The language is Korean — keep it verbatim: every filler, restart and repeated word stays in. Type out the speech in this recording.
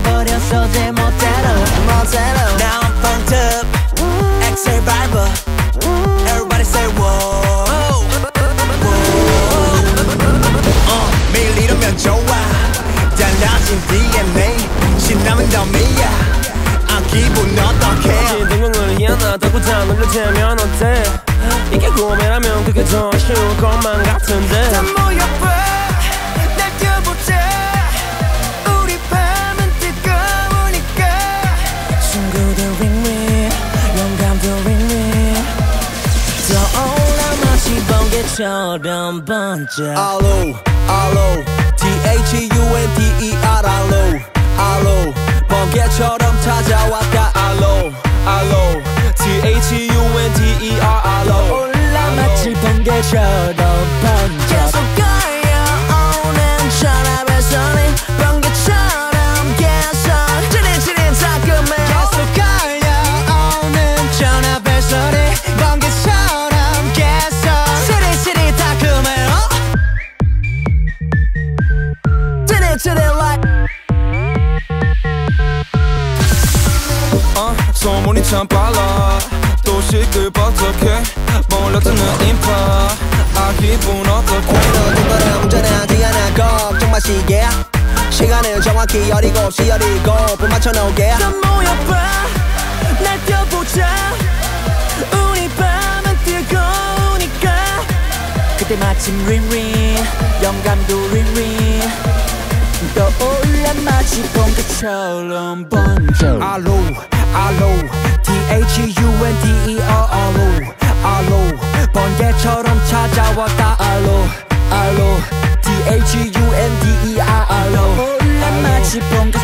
버렸어 제 멋대로 멋대로 Now I'm funked up Excel barber Everybody say whoa, whoa. 어, 매일 이러면 좋아 달라진 디엔에이 신나면 더 미야 아 기분 어떡해 다시 등용을 희한하다고 다 놀려대면 어때 이게 꿈이라면 그게 더 쉬울 것만 같은데 다 모여봐 날 껴보자 우리 밤은 뜨거우니까 친구들 윙윙 영감도 윙윙 떠올라 마치 번개처럼 번져 알로 알로 T-H-U-N-D-E-R 알로 알로 번개처럼 찾아왔다 알로 알로 T-H-U-N-D-E-R 알로 올라 마치 번개처럼 번져 계속 걸려오는 전화벨 소리 번개처럼 계속 지릿지릿 따끔해 계속 걸려오는 전화벨 소리 번개처럼 계속 지릿지릿 따끔해 지릿지릿 like 어, 소문이 참 빨라 또 시끌벅적해 몰려드는 인파 아 기분 어떡해 너 누구나 운전하지 않아 걱정 마시게 시간은 정확히 열이곱 시 열이곱 분 맞춰놓게 다 모여봐 날 껴보자 우리 밤은 뜨거우니까 그때 마침 링링 영감도 링링 떠올라 마치 번개처럼 번져 알로 알로 T-H-U-N-D-E-R 알로 알로 번개처럼 찾아왔다 알로 알로 T-H-U-N-D-E-R 알로 떠올라 마치 번개